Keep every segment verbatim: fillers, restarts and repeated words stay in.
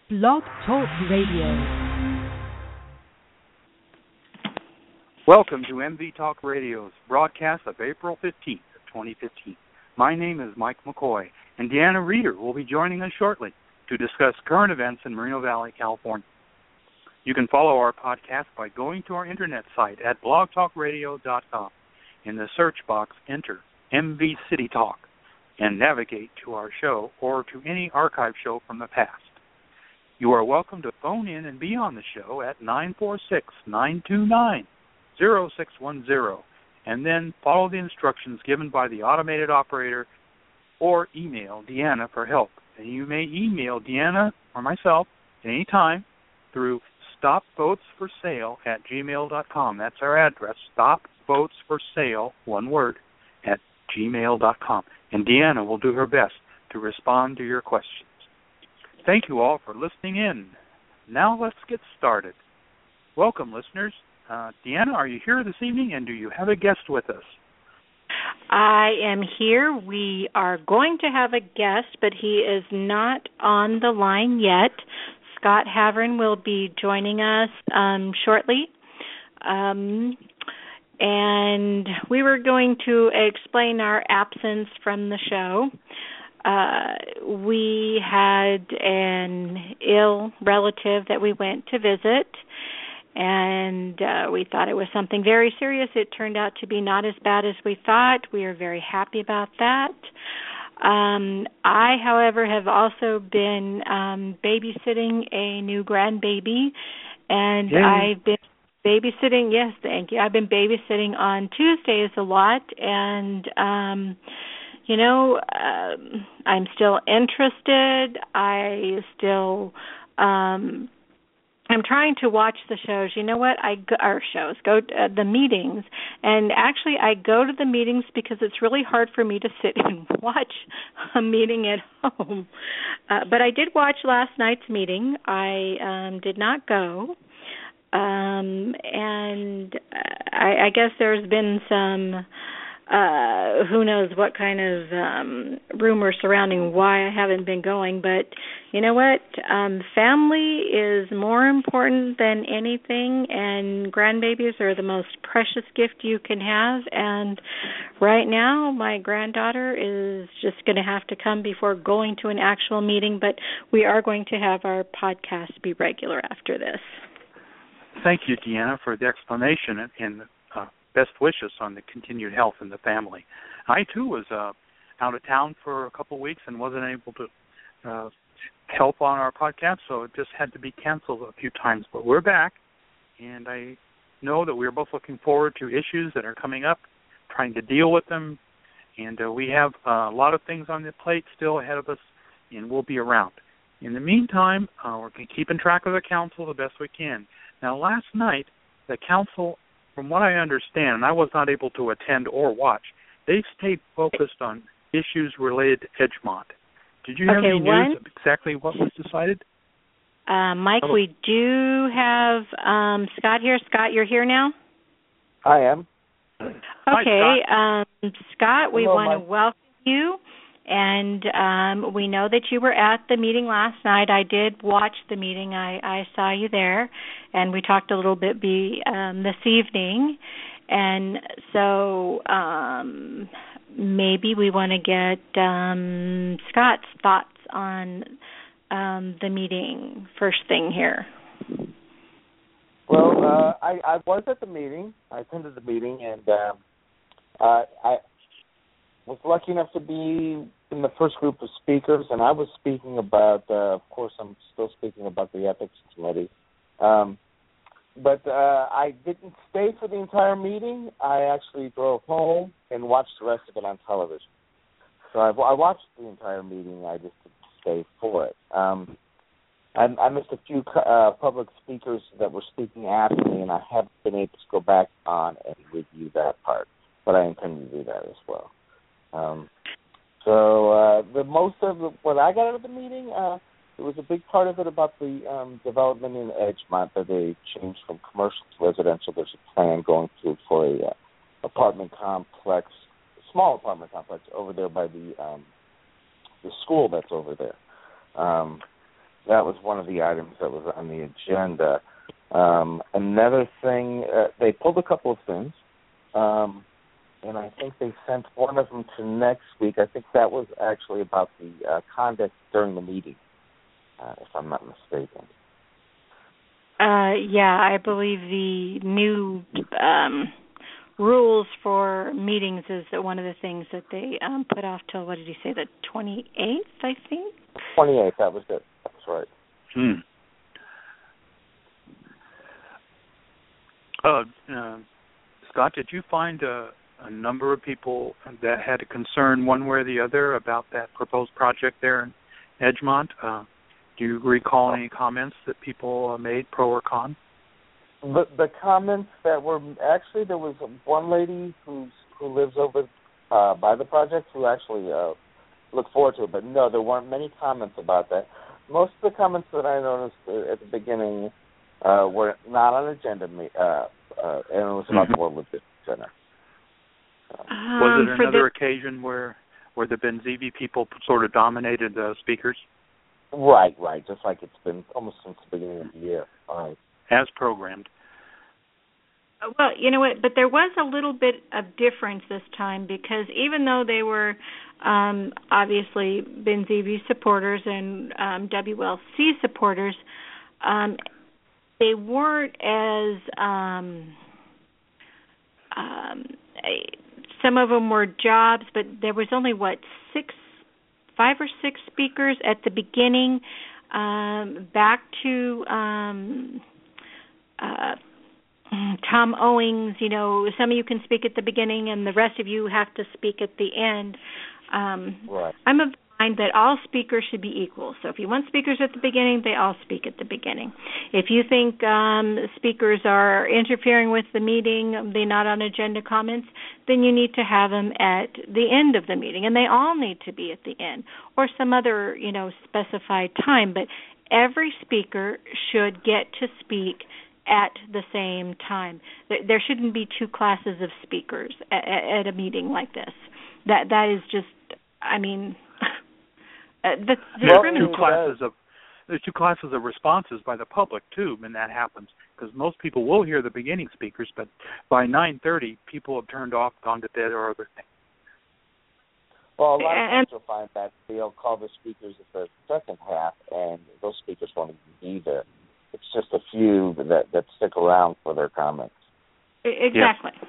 Blog Talk Radio. Welcome to M V Talk Radio's broadcast of April fifteenth, twenty fifteen. My name is Mike McCoy, and Deanna Reeder will be joining us shortly to discuss current events in Moreno Valley, California. You can follow our podcast by going to our internet site at blog talk radio dot com. In the search box, enter M V City Talk and navigate to our show or to any archive show from the past. You are welcome to phone in and be on the show at nine four six, nine two nine, zero six one zero, and then follow the instructions given by the automated operator or email Deanna for help. And you may email Deanna or myself at any time through stopvotesforsale at gmail dot com. That's our address, stopvotesforsale, one word, at gmail dot com. And Deanna will do her best to respond to your questions. Thank you all for listening in. Now let's get started. Welcome, listeners. Uh, Deanna, are you here this evening, and do you have a guest with us? I am here. We are going to have a guest, but he is not on the line yet. Scott Havern will be joining us um, shortly. Um, and we were going to explain our absence from the show. Uh, we had an ill relative that we went to visit, and uh, we thought it was something very serious. It turned out to be not as bad as we thought. We are very happy about that. Um, I, however, have also been um, babysitting a new grandbaby, and Yay. I've been babysitting, yes, thank you. I've been babysitting on Tuesdays a lot, and um You know, um, I'm still interested. I still, um, I'm trying to watch the shows. You know what? I go, our shows go to, uh, the meetings, and actually, I go to the meetings because it's really hard for me to sit and watch a meeting at home. Uh, but I did watch last night's meeting. I um, did not go, um, and I, I guess there's been some. Uh, who knows what kind of um, rumors surrounding why I haven't been going. But you know what? Um, family is more important than anything, and grandbabies are the most precious gift you can have. And right now, my granddaughter is just going to have to come before going to an actual meeting, but we are going to have our podcast be regular after this. Thank you, Deanna, for the explanation and, and uh, best wishes on the continued health in the family. I, too, was uh, out of town for a couple of weeks and wasn't able to uh, help on our podcast, so it just had to be canceled a few times. But we're back, and I know that we're both looking forward to issues that are coming up, trying to deal with them, and uh, we have uh, a lot of things on the plate still ahead of us, and we'll be around. In the meantime, uh, we're keeping track of the council the best we can. Now, last night, the council, from what I understand, and I was not able to attend or watch, they stayed focused on issues related to Edgemont. Did you have okay, any one, news of exactly what was decided? Uh, Mike, Hello. we do have um, Scott here. Scott, you're here now? I am. Okay, Hi, Scott, um, Scott we Hello, want to Mike. welcome you. And um, we know that you were at the meeting last night. I did watch the meeting. I, I saw you there, and we talked a little bit be, um, this evening. And so um, maybe we want to get um, Scott's thoughts on um, the meeting first thing here. Well, uh, I, I was at the meeting. I attended the meeting, and um, uh, I was lucky enough to be in the first group of speakers, and I was speaking about, uh, of course, I'm still speaking about the Ethics Committee. Um, but uh, I didn't stay for the entire meeting. I actually drove home and watched the rest of it on television. So I, I watched the entire meeting. I just didn't stay for it. Um, I, I missed a few uh, public speakers that were speaking after me, and I haven't been able to go back on and review that part. But I intend to do that as well. Um, so uh, the most of the, what I got out of the meeting, uh, there was a big part of it about the um, development in Edgemont that they changed from commercial to residential. There's a plan going through for a uh, apartment complex, small apartment complex over there by the um, the school that's over there. Um, that was one of the items that was on the agenda. Um, another thing, uh, they pulled a couple of things, um, and I think they sent one of them to next week. I think that was actually about the uh, conduct during the meeting, uh, if I'm not mistaken. Uh, yeah, I believe the new um, rules for meetings is one of the things that they um, put off till, what did he say, the twenty-eighth, I think? twenty-eighth, that was it. That's right. Hmm. Uh, uh, Scott, did you find a, a number of people that had a concern one way or the other about that proposed project there in Edgemont? Uh, do you recall any comments that people uh, made, pro or con? The, the comments that were actually, there was one lady who's, who lives over uh, by the project who actually uh, looked forward to it, but no, there weren't many comments about that. Most of the comments that I noticed uh, at the beginning uh, were not on agenda, uh, uh, and it was about mm-hmm. the World Logistics Center. Uh, um, was it another the... occasion where where the Benzivi people sort of dominated the speakers? Right, right, just like it's been almost since the beginning of the year. All right. As programmed. Well, you know what, but there was a little bit of difference this time because even though they were um, obviously Benzivi supporters and um, W L C supporters, um, they weren't as, um, um, some of them were jobs, but there was only, what, six, five or six speakers at the beginning, um, back to um, uh, Tom Owings, you know, some of you can speak at the beginning and the rest of you have to speak at the end. Um, right. I'm of the mind that all speakers should be equal. So if you want speakers at the beginning, they all speak at the beginning. If you think um, speakers are interfering with the meeting, they're not on agenda comments, then you need to have them at the end of the meeting. And they all need to be at the end or some other, you know, specified time. But every speaker should get to speak at the same time. There shouldn't be two classes of speakers at, at a meeting like this. That that is just, I mean, that's discriminatory. Two classes of there's two classes of responses by the public too, when that happens, because most people will hear the beginning speakers, but by nine thirty, people have turned off, gone to bed, or other things. Well, a lot of times you'll find that they'll call the speakers at the second half, and those speakers won't even be there. It's just a few that, that stick around for their comments. Exactly. Yes.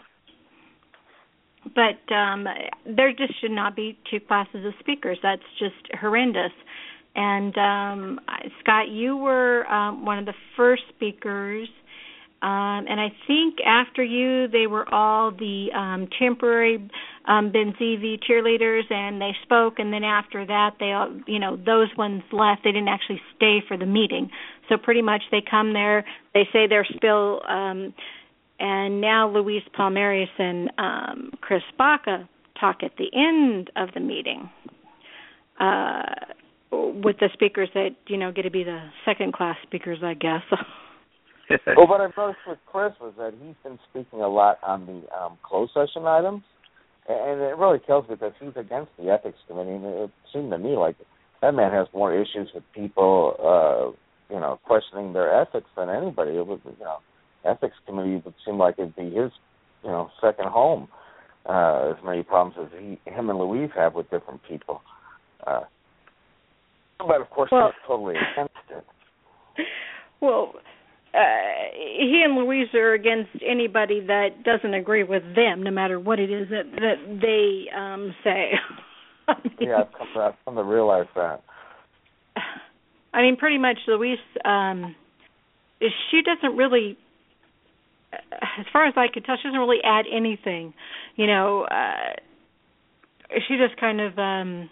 But um, there just should not be two classes of speakers. That's just horrendous. And, um, Scott, you were um, one of the first speakers, um, and I think after you they were all the um, temporary um, Benzivi cheerleaders, and they spoke, and then after that, they all, you know, those ones left. They didn't actually stay for the meeting. So pretty much they come there, they say their spill, um, and now Luis Palmerius and um, Chris Baca talk at the end of the meeting uh, with the speakers that, you know, get to be the second-class speakers, I guess. Well, what I've noticed with Chris was that he's been speaking a lot on the um, closed session items, and it really tells me that he's against the ethics committee. And it seemed to me like that man has more issues with people, uh, you know, questioning their ethics than anybody. It was, you know, ethics committee would seem like it'd be his, you know, second home. Uh, as many problems as he, him and Louise have with different people. Uh, but of course, well, he's totally against it. Well, uh, he and Louise are against anybody that doesn't agree with them, no matter what it is that, that they um, say. I mean, yeah, I've come, to, I've come to realize that. I mean, pretty much Louise, um, she doesn't really, as far as I could tell, she doesn't really add anything. You know, uh, she just kind of, um,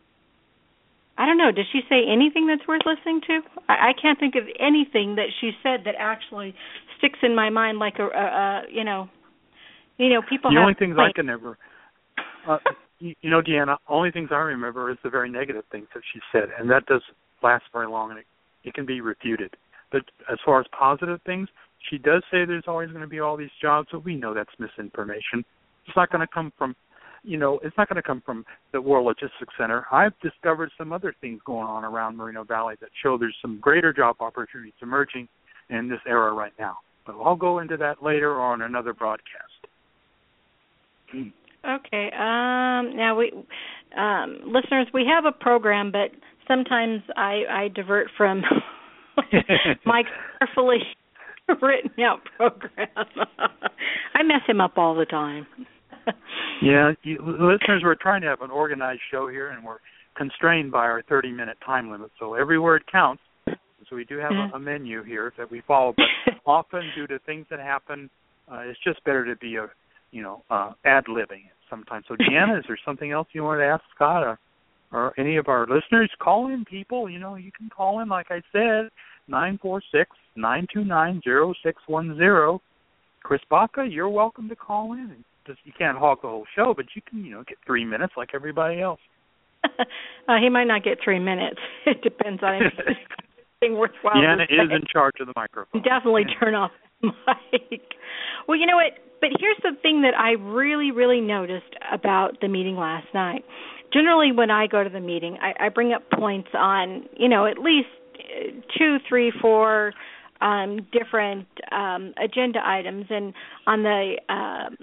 I don't know, does she say anything that's worth listening to? I, I can't think of anything that she said that actually sticks in my mind like a, a, a you know, you know, people the have... The only things I can ever, uh, you, you know, Deanna, only things I remember is the very negative things that she said, and that doesn't last very long, and it, it can be refuted. But as far as positive things, she does say there's always going to be all these jobs, but we know that's misinformation. It's not going to come from you know, it's not going to come from the World Logistics Center. I've discovered some other things going on around Moreno Valley that show there's some greater job opportunities emerging in this era right now. But I'll go into that later on another broadcast. Okay. Um, now, we um, listeners, we have a program, but sometimes I, I divert from my carefully written out program. I mess him up all the time. Yeah, you, listeners, we're trying to have an organized show here, and we're constrained by our thirty-minute time limit. So every word counts. So we do have a, a menu here that we follow, but often due to things that happen, uh, it's just better to be a, you know, uh, ad-libbing it sometimes. So Deanna, is there something else you want to ask Scott or, or any of our listeners? Call in, people. You know, you can call in, like I said, nine four six, nine two nine, zero six one zero. Chris Baca, you're welcome to call in. Just, you can't hog the whole show, but you can, you know, get three minutes like everybody else. uh, he might not get three minutes. It depends on anything. Worthwhile Deanna is in charge of the microphone. Definitely turn off the mic. Well, you know what? But here's the thing that I really, really noticed about the meeting last night. Generally, when I go to the meeting, I, I bring up points on, you know, at least two, three, four um, different um, agenda items. And on the um,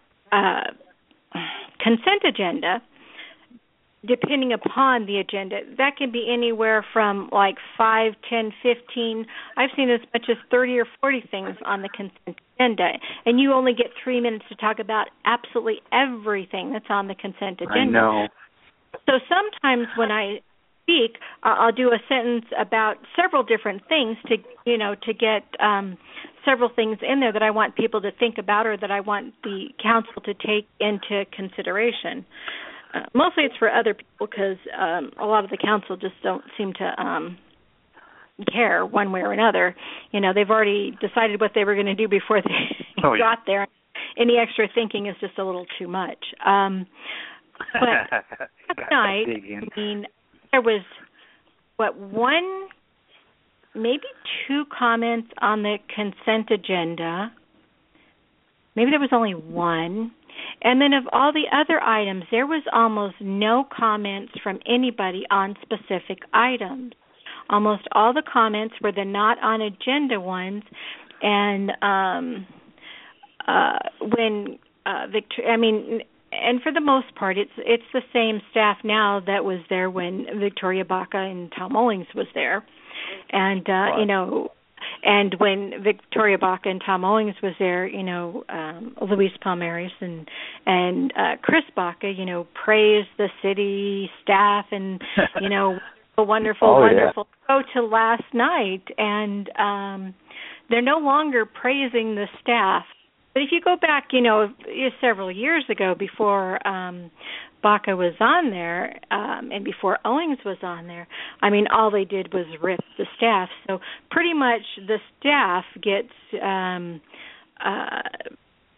uh, consent agenda, depending upon the agenda, that can be anywhere from like five, ten, fifteen. I've seen as much as thirty or forty things on the consent agenda, and you only get three minutes to talk about absolutely everything that's on the consent agenda. I know. So sometimes when I speak, uh, I'll do a sentence about several different things to, you know, to get um, several things in there that I want people to think about or that I want the council to take into consideration. Uh, mostly it's for other people because um, a lot of the council just don't seem to um, care one way or another. You know, they've already decided what they were going to do before they oh, yeah. got there. Any extra thinking is just a little too much. Um, but last night, I mean, there was, what, one, maybe two comments on the consent agenda. Maybe there was only one. And then of all the other items, there was almost no comments from anybody on specific items. Almost all the comments were the not on agenda ones. And um, uh, when uh, Victor, I mean, and for the most part, it's it's the same staff now that was there when Victoria Baca and Tom Owings was there. And, uh, you know, and when Victoria Baca and Tom Owings was there, you know, um, Luis Palmares and and uh, Chris Baca, you know, praised the city staff and, you know, a wonderful, oh, wonderful yeah. go to last night. And um, they're no longer praising the staff. But if you go back, you know, several years ago before um, Baca was on there um, and before Owings was on there, I mean, all they did was rip the staff. So pretty much the staff gets um, uh,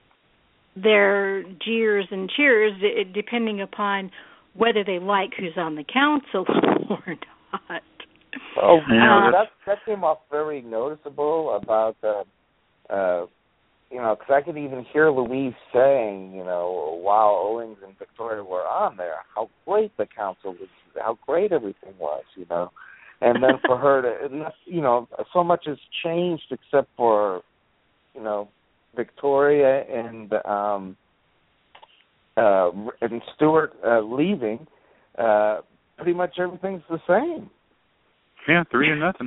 their jeers and cheers depending upon whether they like who's on the council or not. Oh, um, that, that came off very noticeable about, uh, uh, you know, because I could even hear Louise saying, you know, while Owings and Victoria were on there, how great the council was, how great everything was, you know. And then for her to, you know, so much has changed except for, you know, Victoria and um, uh, and Stewart uh, leaving. Uh, pretty much everything's the same. Yeah, three to nothing.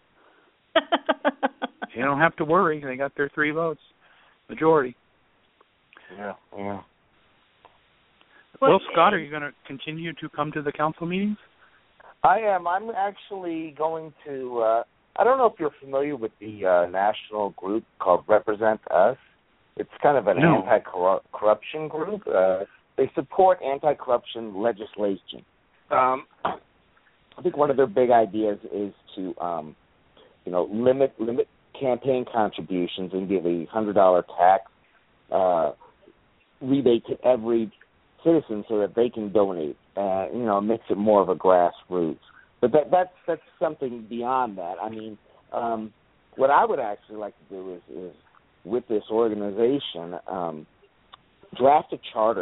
You don't have to worry. They got their three votes. Majority. Yeah, yeah. Well, well Scott, are you going to continue to come to the council meetings? I am. I'm actually going to, uh, I don't know if you're familiar with the uh, national group called Represent Us. It's kind of an no. anti-corruption group. Uh, they support anti-corruption legislation. Um, I think one of their big ideas is to, um, you know, limit limit campaign contributions and give a one hundred dollars tax uh, rebate to every citizen so that they can donate. Uh, you know, makes it more of a grassroots. But that, that's that's something beyond that. I mean, um, what I would actually like to do is, is with this organization, um, draft a charter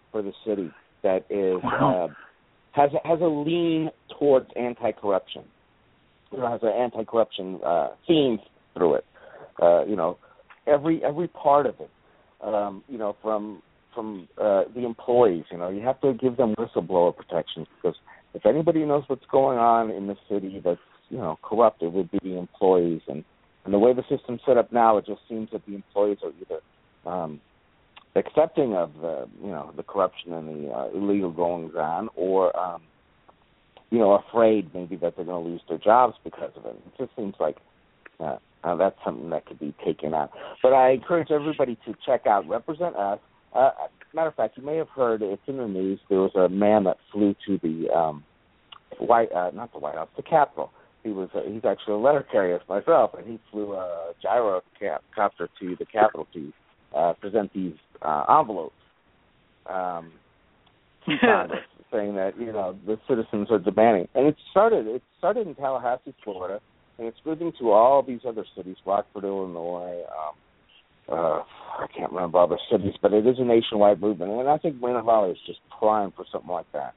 for the city that is Wow. uh, has has a lean towards anti-corruption. You know, has an anti-corruption uh, theme through it. Uh, you know, every every part of it. Um, you know, from from uh, the employees. You know, you have to give them whistleblower protections, because if anybody knows what's going on in the city that's, you know, corrupt, it would be the employees. And, and the way the system's set up now, it just seems that the employees are either um, accepting of the, you know, the corruption and the uh, illegal goings on, or um, you know, afraid maybe that they're going to lose their jobs because of it. It just seems like uh, uh, that's something that could be taken out. But I encourage everybody to check out Represent Us. Uh, matter of fact, you may have heard, it's in the news, there was a man that flew to the um, White, uh, not the White House, the Capitol. He was, uh, he's actually a letter carrier myself, and he flew a gyrocopter to the Capitol to uh, present these uh, envelopes um, to Congress, saying that, you know, the citizens are demanding. And it started, it started in Tallahassee, Florida, and it's moving to all these other cities, Rockford, Illinois, um, Uh, I can't remember other cities, but it is a nationwide movement, and I think Moreno Valley is just primed for something like that.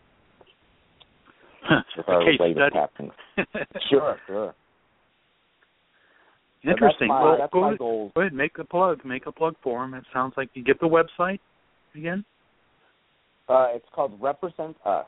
With our latest happenings. Sure, sure. Interesting. My, well, go, go ahead, make a plug. Make a plug for them. It sounds like you get the website again. Uh, it's called Represent Us.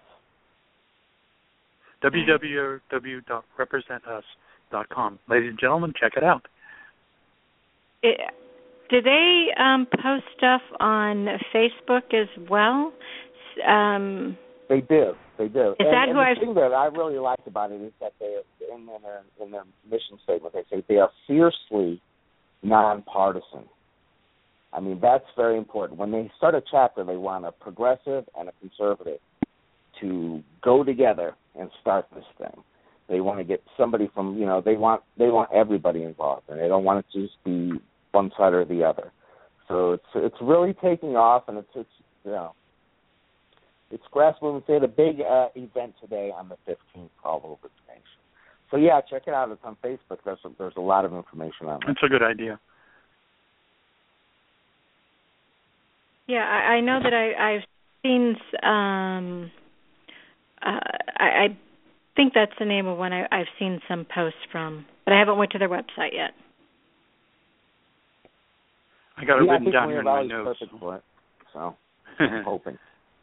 w w w dot represent us dot com. Ladies and gentlemen, check it out. It, do they um, post stuff on Facebook as well? Um, they do. They do. Is and, that and who the I've... thing that I really liked about it is that they, in their, in their mission statement, they say they are fiercely nonpartisan. I mean, that's very important. When they start a chapter, they want a progressive and a conservative to go together and start this thing. They want to get somebody from, you know, they want they want everybody involved, and they don't want it to just be one side or the other. So it's it's really taking off, and it's it's you know it's grass movement. They had a big uh, event today on the fifteenth all over the nation. So yeah, check it out. It's on Facebook. There's a, there's a lot of information on it. That's a good idea. Yeah, I, I know that I, I've seen. Um, uh, I, I think that's the name of one I, I've seen some posts from, but I haven't went to their website yet. I got it yeah, written I down here in my notes. Perfect for it. So I'm hoping.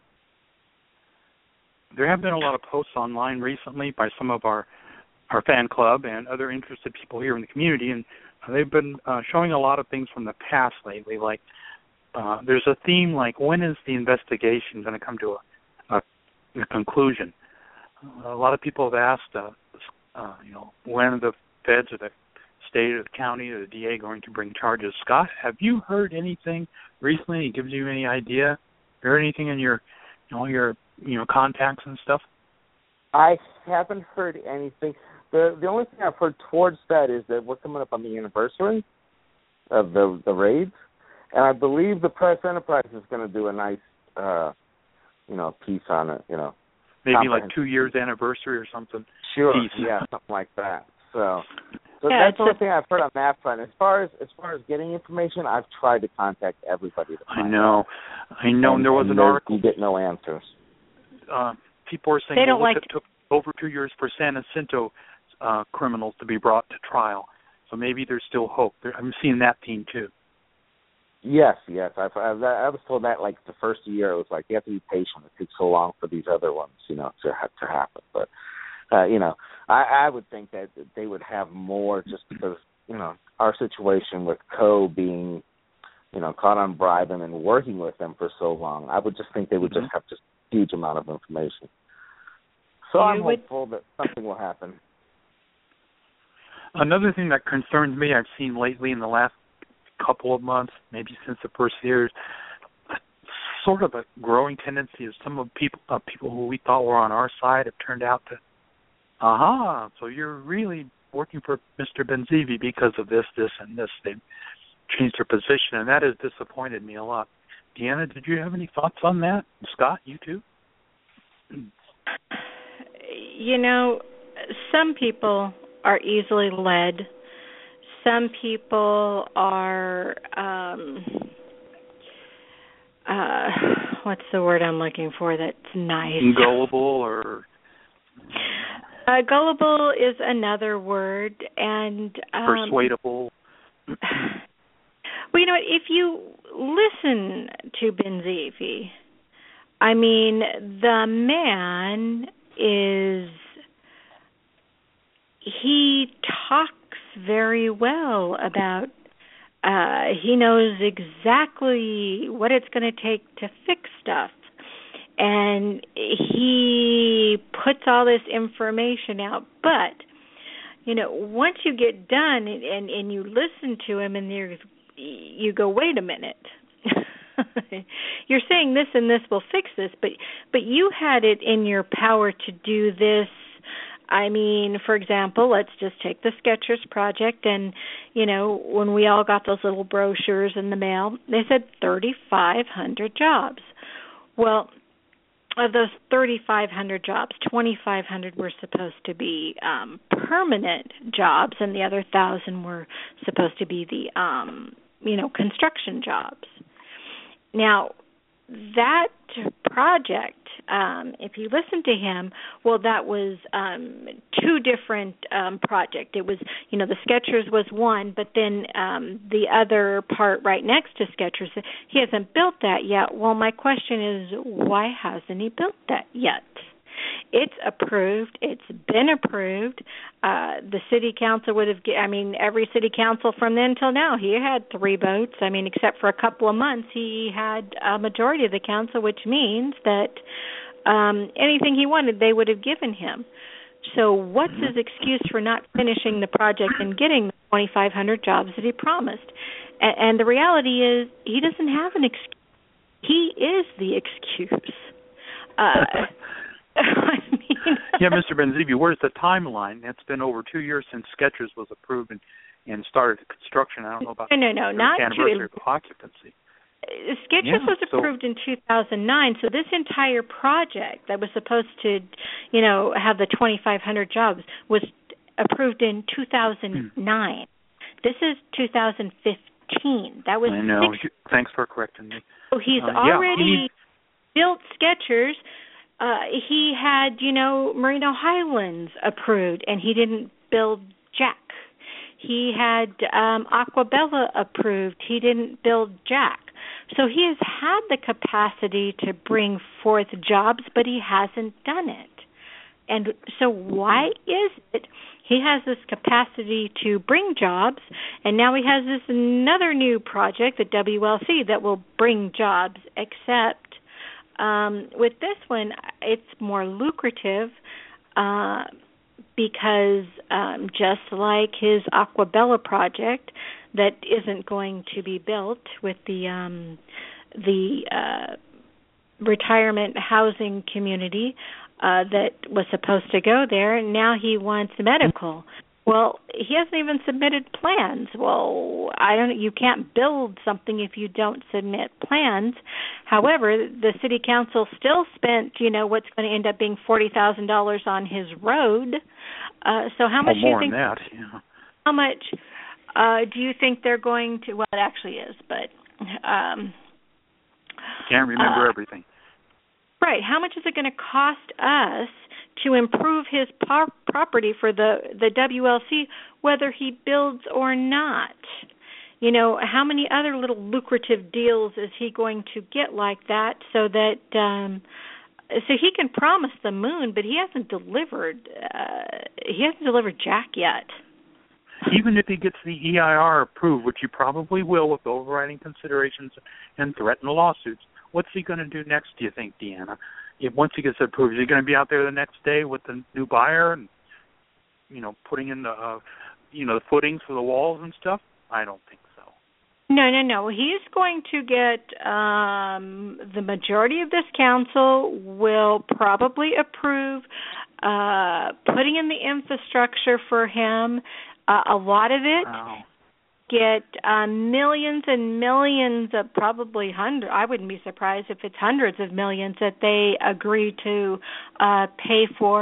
There have been a lot of posts online recently by some of our our fan club and other interested people here in the community, and they've been uh, showing a lot of things from the past lately. Like uh, there's a theme like, when is the investigation going to come to a, a, a conclusion? Uh, a lot of people have asked, uh, uh, you know, when are the feds or the state or the county or the D A going to bring charges? Scott, have you heard anything recently? It gives you any idea? Heard anything in your, you know, your, you know, contacts and stuff? I haven't heard anything. The the only thing I've heard towards that is that we're coming up on the anniversary of the the raids, and I believe the Press Enterprise is going to do a nice, uh, you know, piece on it. You know, maybe like two years anniversary or something. Sure, piece. yeah, something like that. So, so yeah, that's the only a, thing I've heard on that front. As far as as far as getting information, I've tried to contact everybody. To find I know, out. I know. And, and there was and an article. You get no answers. Uh, people are saying they don't well, like it took over two years for San Jacinto uh, criminals to be brought to trial. So maybe there's still hope. There, I'm seeing that theme too. Yes, yes. I've, I've, I was told that like the first year it was like you have to be patient. It takes so long for these other ones, you know, to to happen. But uh, you know, I, I would think that they would have more just because you know our situation with Coe being, you know, caught on bribing and working with them for so long. I would just think they would mm-hmm. just have just a huge amount of information. So you I'm would... hopeful that something will happen. Another thing that concerns me, I've seen lately in the last couple of months, maybe since the first years, sort of a growing tendency of some of people, uh, people who we thought were on our side have turned out to, aha, so you're really working for Mister Benzivi because of this, this, and this. They've changed their position, and that has disappointed me a lot. Deanna, did you have any thoughts on that? Scott, you too? You know, some people are easily led. Some people are, um, uh, what's the word I'm looking for that's nice? Gullible or... Uh, gullible is another word, and... Um, persuadable. Well, you know what, if you listen to Benzivi, I mean, the man is... He talks very well about... Uh, he knows exactly what it's going to take to fix stuff. And he puts all this information out. But, you know, once you get done and, and, and you listen to him and there's, you go, wait a minute. You're saying this and this will fix this, but but you had it in your power to do this. I mean, for example, let's just take the Skechers project, and, you know, when we all got those little brochures in the mail, they said thirty-five hundred jobs. Well, of those thirty-five hundred jobs, twenty-five hundred were supposed to be um, permanent jobs, and the other one thousand were supposed to be the, um, you know, construction jobs. Now, that project, um, if you listen to him, well, that was um, two different um, projects. It was, you know, the Skechers was one, but then um, the other part right next to Skechers, he hasn't built that yet. Well, my question is, why hasn't he built that yet? It's approved. It's been approved. Uh, the city council would have, I mean, every city council from then till now, he had three votes. I mean, except for a couple of months, he had a majority of the council, which means that um, anything he wanted, they would have given him. So what's his excuse for not finishing the project and getting the twenty-five hundred jobs that he promised? And, and the reality is he doesn't have an excuse. He is the excuse. Uh I mean, yeah, Mister Benzivi, where's the timeline? It's been over two years since Skechers was approved and, and started construction. I don't know about no, no, no, the not anniversary two. of occupancy. Skechers yeah, was approved so, in two thousand nine, so this entire project that was supposed to, you know, have the twenty-five hundred jobs was approved in two thousand nine. Hmm. This is two thousand fifteen. That was I know. six- Thanks for correcting me. So he's uh, already yeah, he needs- built Skechers. Uh, he had, you know, Merino Highlands approved, and he didn't build jack. He had um, Aquabella approved. He didn't build jack. So he has had the capacity to bring forth jobs, but he hasn't done it. And so why is it he has this capacity to bring jobs, and now he has this another new project, the W L C, that will bring jobs, except Um, with this one, it's more lucrative uh, because um, just like his Aquabella project that isn't going to be built with the um, the uh, retirement housing community uh, that was supposed to go there, and now he wants medical. Well, he hasn't even submitted plans. Well, I don't. You can't build something if you don't submit plans. However, the city council still spent, you know, what's going to end up being forty thousand dollars on his road. Uh, so how much oh, do you more think? Than that, yeah. How much uh, do you think they're going to? Well, it actually is, but um, can't remember uh, everything. Right. How much is it going to cost us to improve his par- property for the, the W L C, whether he builds or not? You know, how many other little lucrative deals is he going to get like that so that um, so he can promise the moon, but he hasn't delivered. Uh, he hasn't delivered jack yet. Even if he gets the E I R approved, which he probably will with overriding considerations and threatened lawsuits, what's he going to do next, do you think, Deanna? If once he gets approved, is he going to be out there the next day with the new buyer and, you know, putting in the, uh, you know, the footings for the walls and stuff? I don't think so. No, no, no. He's going to get um, the majority of this council will probably approve uh, putting in the infrastructure for him. Uh, a lot of it. Wow. Get uh, millions and millions of probably hundreds. I wouldn't be surprised if it's hundreds of millions that they agree to uh, pay for.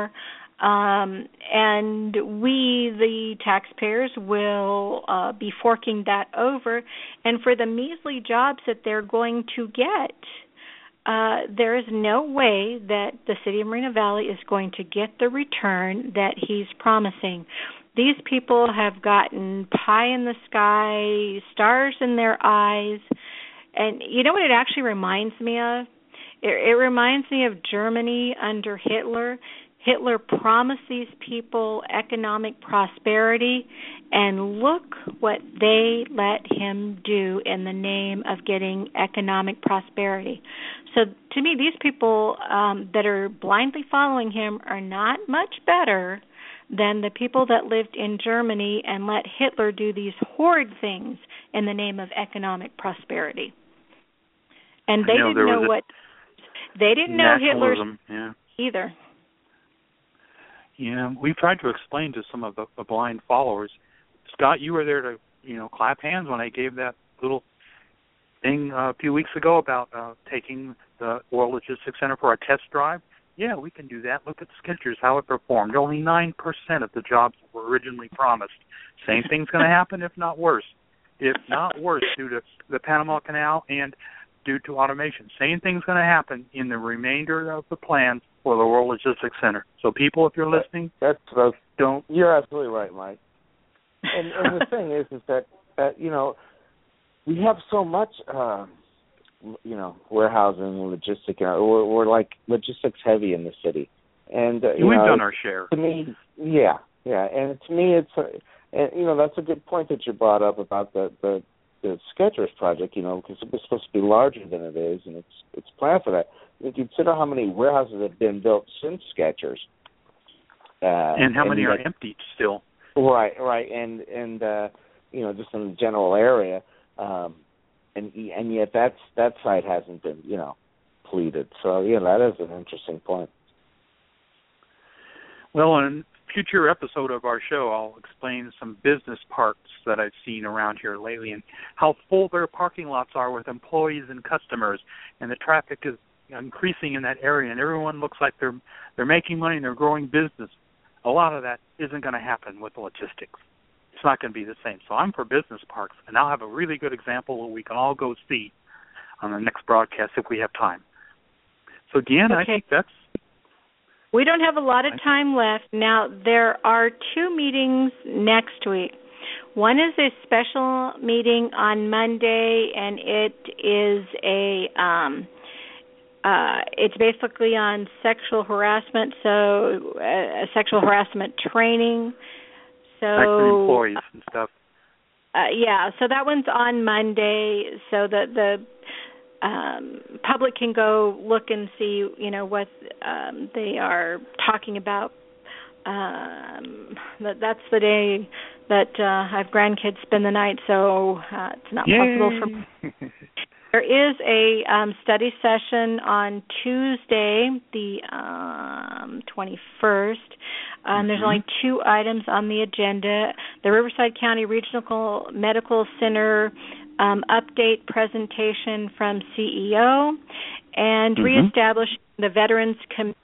Um, and we, the taxpayers, will uh, be forking that over. And for the measly jobs that they're going to get, uh, there is no way that the city of Moreno Valley is going to get the return that he's promising. These people have gotten pie in the sky, stars in their eyes, and you know what it actually reminds me of? It, it reminds me of Germany under Hitler. Hitler promised these people economic prosperity, and look what they let him do in the name of getting economic prosperity. So to me, these people um, that are blindly following him are not much better than the people that lived in Germany and let Hitler do these horrid things in the name of economic prosperity. And they know, didn't know a what they didn't know Hitler's yeah. either. Yeah, we've tried to explain to some of the, the blind followers. Scott, you were there to, you know, clap hands when I gave that little thing uh, a few weeks ago about uh, taking the World Logistics Center for a test drive. Yeah, we can do that. Look at Skechers, how it performed. Only nine percent of the jobs were originally promised. Same thing's going to happen, if not worse. If not worse, due to the Panama Canal and due to automation. Same thing's going to happen in the remainder of the plans for the World Logistics Center. So people, if you're listening, that's, that's don't. You're absolutely right, Mike. And, and the thing is, is that, uh, you know, we have so much, uh, you know, warehousing and logistics. Uh, we're, we're like logistics heavy in the city. And, uh, you We've know, done our share. To me, yeah, yeah. And to me, it's, a, and, you know, that's a good point that you brought up about the, the, the Skechers project, you know, because it was supposed to be larger than it is, and it's it's planned for that. You consider how many warehouses have been built since Skechers. Uh, and how and many are that, empty still. Right, right, and and uh, you know, just in the general area, um, and and yet that's that site hasn't been, you know, completed. So yeah, that is an interesting point. Well, in a future episode of our show, I'll explain some business parks that I've seen around here lately and how full their parking lots are with employees and customers, and the traffic is increasing in that area, and everyone looks like they're they're making money and they're growing business. A lot of that isn't going to happen with the logistics. It's not going to be the same. So I'm for business parks, and I'll have a really good example that we can all go see on the next broadcast if we have time. So, Deanna, okay. I think that's... We don't have a lot of time left. Now, there are two meetings next week. One is a special meeting on Monday, and it is a... Um, Uh, it's basically on sexual harassment, so uh, sexual harassment training. So like for employees and stuff. Uh, yeah, so that one's on Monday, so that the um, public can go look and see, you know, what um, they are talking about. Um, that, that's the day that uh, I have grandkids spend the night, so uh, it's not Yay. possible for. There is a um, study session on Tuesday, the um, twenty-first. Um, mm-hmm. There's only two items on the agenda. The Riverside County Regional Medical Center um, update presentation from C E O and mm-hmm. reestablishing the Veterans Committee.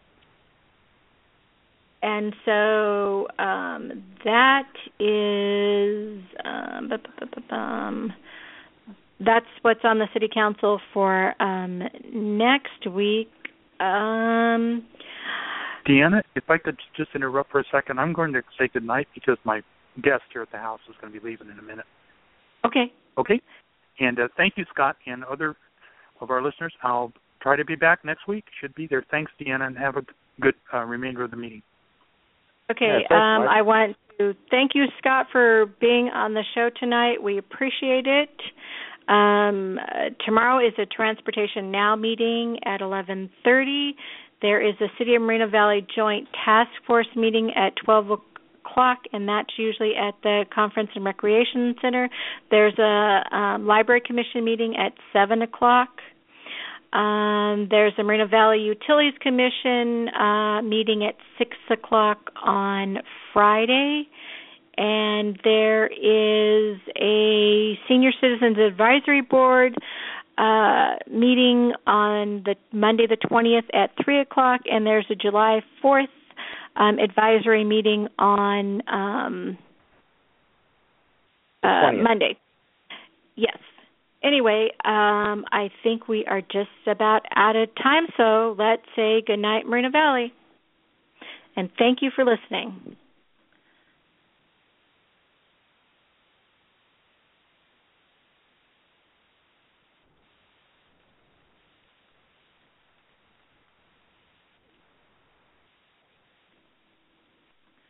And so um, that is... Um, um, That's what's on the City Council for um, next week. Um, Deanna, if I could just interrupt for a second, I'm going to say goodnight because my guest here at the house is going to be leaving in a minute. Okay. Okay. And uh, thank you, Scott, and other of our listeners. I'll try to be back next week. Should be there. Thanks, Deanna, and have a good uh, remainder of the meeting. Okay. Yeah, thanks, um, Mike. I want to thank you, Scott, for being on the show tonight. We appreciate it. Um, uh, tomorrow is a Transportation Now meeting at eleven thirty. There is a City of Moreno Valley Joint Task Force meeting at twelve o'clock, and that's usually at the Conference and Recreation Center. There's a um, Library Commission meeting at seven o'clock. Um, there's a Moreno Valley Utilities Commission uh, meeting at six o'clock on Friday. And there is a Senior Citizens Advisory Board uh, meeting on the Monday the twentieth at three o'clock, and there's a July fourth um, advisory meeting on um, uh, Monday. Yes. anyway, um, I think we are just about out of time, so let's say goodnight, Moreno Valley. And thank you for listening.